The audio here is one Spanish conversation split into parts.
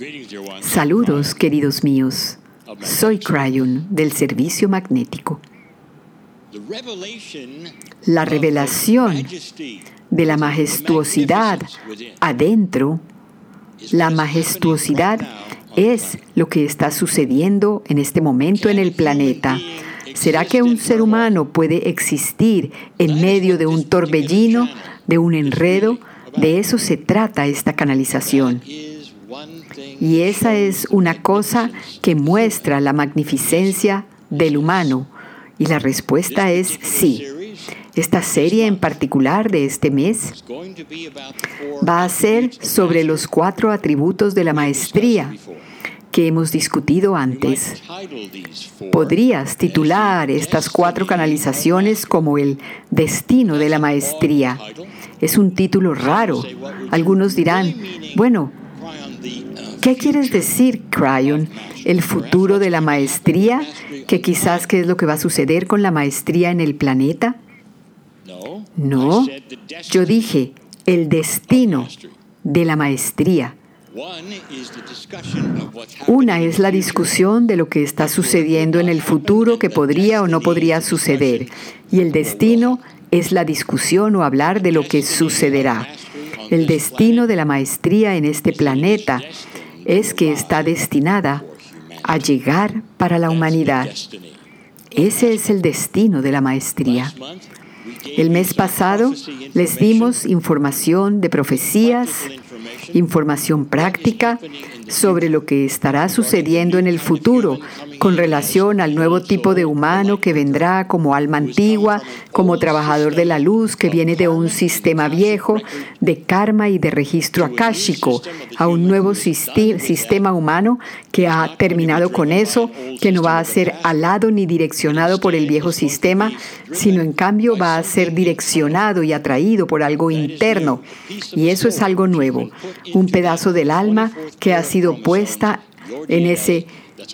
Saludos, queridos míos. Soy Cryon, del Servicio Magnético. La revelación de la majestuosidad adentro, la majestuosidad es lo que está sucediendo en este momento en el planeta. ¿Será que un ser humano puede existir en medio de un torbellino, de un enredo? De eso se trata esta canalización. Y esa es una cosa que muestra la magnificencia del humano. Y la respuesta es sí. Esta serie en particular de este mes va a ser sobre los 4 atributos de la maestría que hemos discutido antes. Podrías titular estas 4 canalizaciones como el destino de la maestría. Es un título raro. Algunos dirán, bueno, ¿qué quieres decir, Cryon? ¿El futuro de la maestría? ¿Que quizás qué es lo que va a suceder con la maestría en el planeta? No, yo dije el destino de la maestría. Una es la discusión de lo que está sucediendo en el futuro que podría o no podría suceder. Y el destino es la discusión o hablar de lo que sucederá. El destino de la maestría en este planeta es que está destinada a llegar para la humanidad. Ese es el destino de la maestría. El mes pasado les dimos información de profecías, información práctica sobre lo que estará sucediendo en el futuro con relación al nuevo tipo de humano que vendrá como alma antigua, como trabajador de la luz que viene de un sistema viejo de karma y de registro akáshico, a un nuevo sistema humano que ha terminado con eso, que no va a ser alado ni direccionado por el viejo sistema, sino en cambio va a ser direccionado y atraído por algo interno. Y eso es algo nuevo, un pedazo del alma que ha sido puesta en ese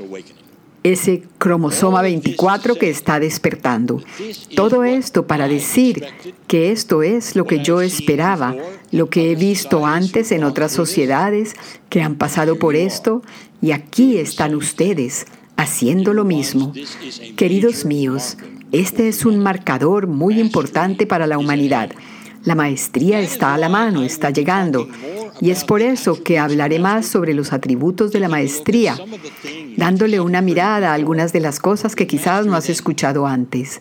cromosoma 24 que está despertando. Todo esto para decir que esto es lo que yo esperaba, lo que he visto antes en otras sociedades que han pasado por esto, y aquí están ustedes haciendo lo mismo. Queridos míos, este es un marcador muy importante para la humanidad. La maestría está a la mano, está llegando. Y es por eso que hablaré más sobre los atributos de la maestría, dándole una mirada a algunas de las cosas que quizás no has escuchado antes.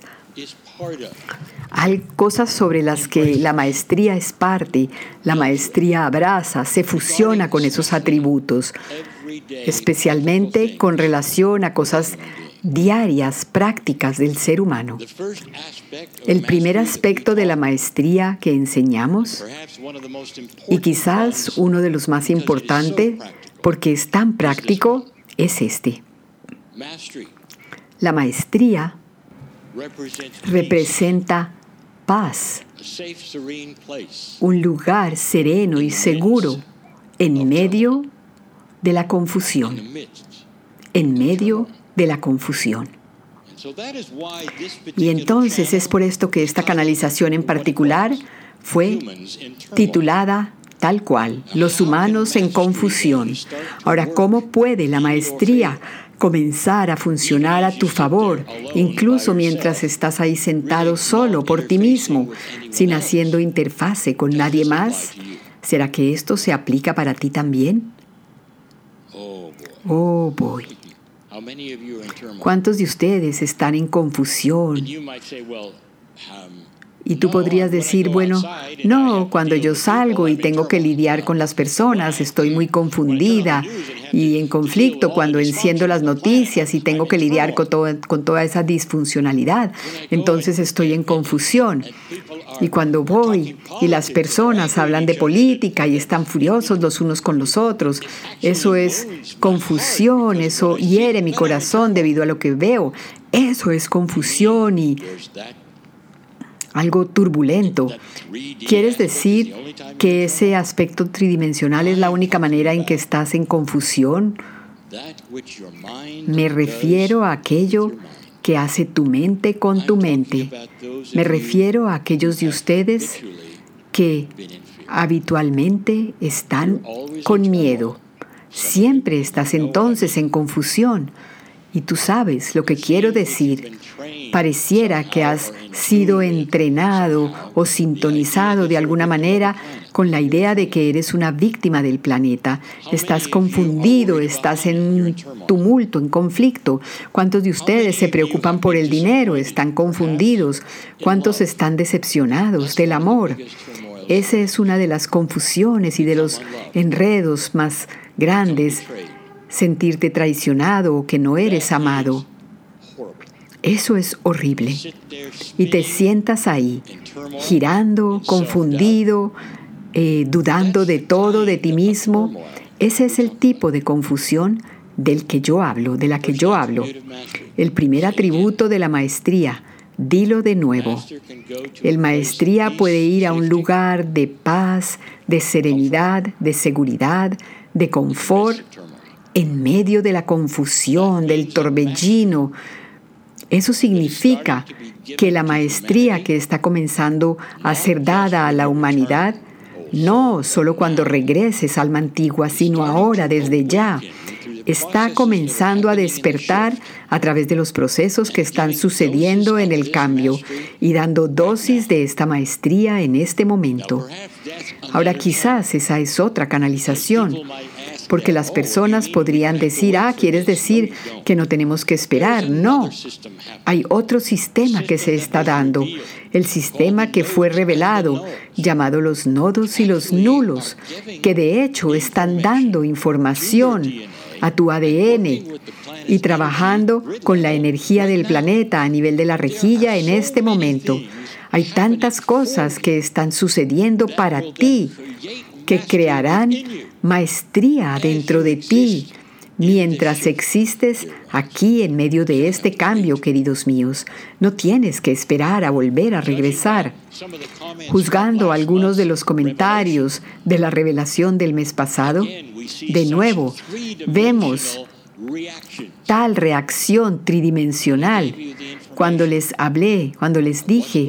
Hay cosas sobre las que la maestría es parte, la maestría abraza, se fusiona con esos atributos, especialmente con relación a cosas diarias, prácticas del ser humano. El primer aspecto de la maestría que enseñamos, y quizás uno de los más importantes, porque es tan práctico, es este. La maestría representa paz, un lugar sereno y seguro en medio de la confusión, en medio de la confusión. Y entonces es por esto que esta canalización en particular fue titulada tal cual, los humanos en confusión. Ahora, ¿cómo puede la maestría comenzar a funcionar a tu favor, incluso mientras estás ahí sentado solo por ti mismo, sin haciendo interfase con nadie más? ¿Será que esto se aplica para ti también? Oh, boy. ¿Cuántos de ustedes están en confusión? Y tú podrías decir, bueno, no, cuando yo salgo y tengo que lidiar con las personas, estoy muy confundida y en conflicto cuando enciendo las noticias y tengo que lidiar con toda esa disfuncionalidad. Entonces estoy en confusión. Y cuando voy y las personas hablan de política y están furiosos los unos con los otros, eso es confusión, eso hiere mi corazón debido a lo que veo. Eso es confusión y algo turbulento. ¿Quieres decir que ese aspecto tridimensional es la única manera en que estás en confusión? Me refiero a aquello que hace tu mente con tu mente. Me refiero a aquellos de ustedes que habitualmente están con miedo. Siempre estás entonces en confusión. Y tú sabes lo que quiero decir. Pareciera que has sido entrenado o sintonizado de alguna manera con la idea de que eres una víctima del planeta. Estás confundido, estás en un tumulto, en conflicto. ¿Cuántos de ustedes se preocupan por el dinero? Están confundidos. ¿Cuántos están decepcionados del amor? Esa es una de las confusiones y de los enredos más grandes. Sentirte traicionado o que no eres amado. Eso es horrible. Y te sientas ahí, girando, confundido, dudando de todo, de ti mismo. Ese es el tipo de confusión del que yo hablo, de la que yo hablo. El primer atributo de la maestría. Dilo de nuevo. El maestría puede ir a un lugar de paz, de serenidad, de seguridad, de confort, en medio de la confusión, del torbellino. Eso significa que la maestría que está comenzando a ser dada a la humanidad, no solo cuando regreses alma antigua, sino ahora, desde ya, está comenzando a despertar a través de los procesos que están sucediendo en el cambio y dando dosis de esta maestría en este momento. Ahora quizás esa es otra canalización, porque las personas podrían decir, ¿quieres decir que no tenemos que esperar? No, hay otro sistema que se está dando, el sistema que fue revelado, llamado los nodos y los nulos, que de hecho están dando información a tu ADN y trabajando con la energía del planeta a nivel de la rejilla en este momento. Hay tantas cosas que están sucediendo para ti que crearán maestría dentro de ti mientras existes aquí en medio de este cambio, queridos míos. No tienes que esperar a volver a regresar. Juzgando algunos de los comentarios de la revelación del mes pasado, de nuevo, vemos tal reacción tridimensional cuando les hablé, cuando les dije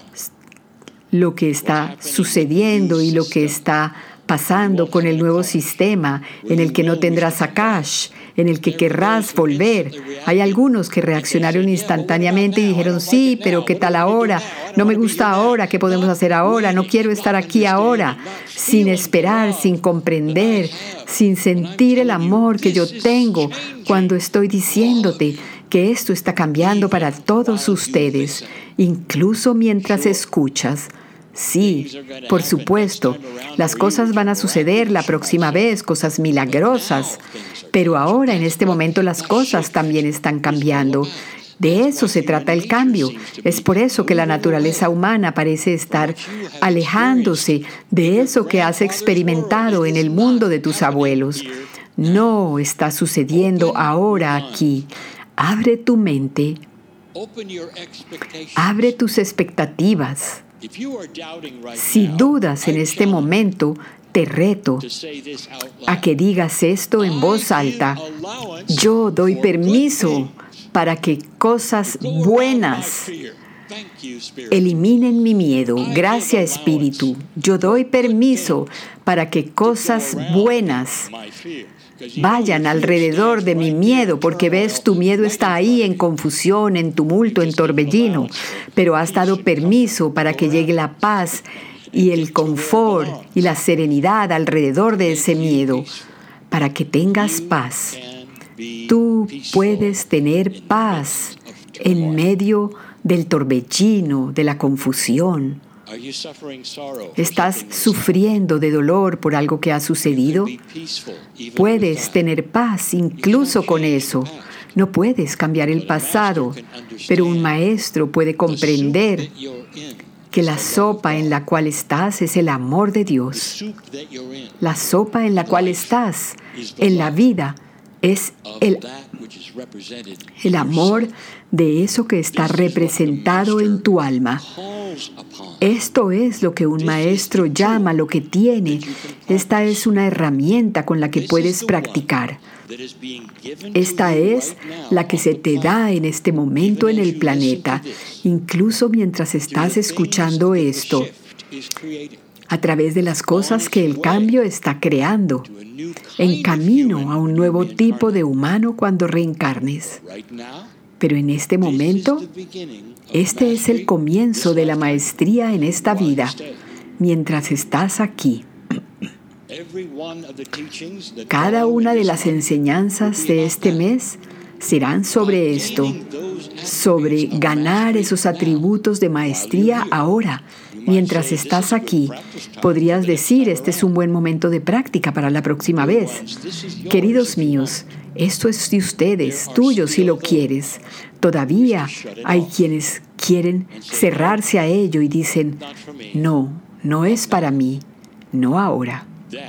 lo que está sucediendo y lo que está pasando con el nuevo sistema en el que no tendrás Akash, en el que querrás volver. Hay algunos que reaccionaron instantáneamente y dijeron, sí, pero ¿qué tal ahora? No me gusta ahora, ¿qué podemos hacer ahora? No quiero estar aquí ahora, sin esperar, sin comprender, sin sentir el amor que yo tengo cuando estoy diciéndote que esto está cambiando para todos ustedes, incluso mientras escuchas. Sí, por supuesto, las cosas van a suceder la próxima vez, cosas milagrosas, pero ahora en este momento las cosas también están cambiando. De eso se trata el cambio. Es por eso que la naturaleza humana parece estar alejándose de eso que has experimentado en el mundo de tus abuelos. No está sucediendo ahora aquí. Abre tu mente, abre tus expectativas. Si dudas en este momento, te reto a que digas esto en voz alta. Yo doy permiso para que cosas buenas eliminen mi miedo. Gracias, Espíritu. Yo doy permiso para que cosas buenas vayan alrededor de mi miedo, porque ves, tu miedo está ahí en confusión, en tumulto, en torbellino, pero has dado permiso para que llegue la paz y el confort y la serenidad alrededor de ese miedo, para que tengas paz. Tú puedes tener paz en medio del torbellino, de la confusión. ¿Estás sufriendo de dolor por algo que ha sucedido? Puedes tener paz incluso con eso. No puedes cambiar el pasado, pero un maestro puede comprender que la sopa en la cual estás es el amor de Dios. La sopa en la cual estás en la vida es el amor de eso que está representado en tu alma. Esto es lo que un maestro llama lo que tiene. Esta es una herramienta con la que puedes practicar. Esta es la que se te da en este momento en el planeta, incluso mientras estás escuchando esto. a través de las cosas que el cambio está creando, en camino a un nuevo tipo de humano cuando reencarnes. Pero en este momento, este es el comienzo de la maestría en esta vida, mientras estás aquí. Cada una de las enseñanzas de este mes serán sobre esto, sobre ganar esos atributos de maestría ahora, mientras estás aquí. Podrías decir, este es un buen momento de práctica para la próxima vez. Queridos míos, esto es de ustedes, tuyo si lo quieres. Todavía hay quienes quieren cerrarse a ello y dicen, no, no es para mí, no ahora.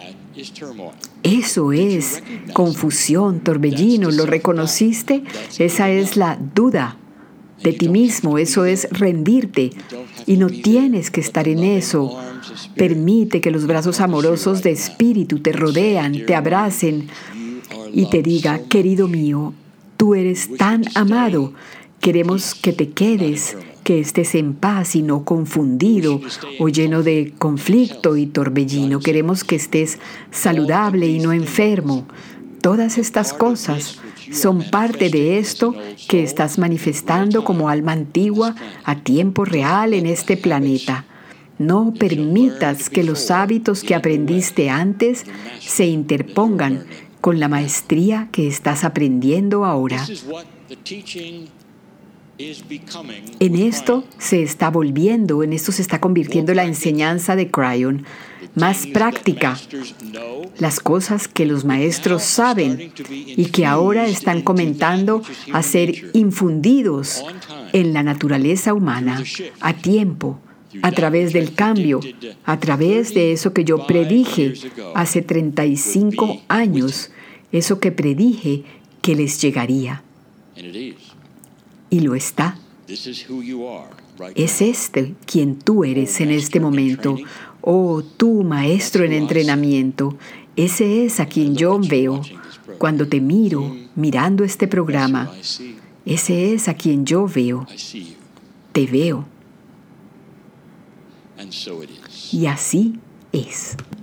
Eso es confusión, torbellino. ¿Lo reconociste? Esa es la duda de ti mismo. Eso es rendirte. Y no tienes que estar en eso. Permite que los brazos amorosos de espíritu te rodean, te abracen y te diga, querido mío, tú eres tan amado. Queremos que te quedes, que estés en paz y no confundido o lleno de conflicto y torbellino. Queremos que estés saludable y no enfermo. Todas estas cosas son parte de esto que estás manifestando como alma antigua a tiempo real en este planeta. No permitas que los hábitos que aprendiste antes se interpongan con la maestría que estás aprendiendo ahora. En esto se está volviendo, en esto se está convirtiendo la enseñanza de Kryon más práctica. Las cosas que los maestros saben y que ahora están comentando a ser infundidos en la naturaleza humana a tiempo, a través del cambio, a través de eso que yo predije hace 35 años, eso que predije que les llegaría. Y lo está. Es este quien tú eres en este momento. Oh, tú, maestro en entrenamiento. Ese es a quien yo veo cuando te miro mirando este programa. Ese es a quien yo veo. Te veo. Y así es.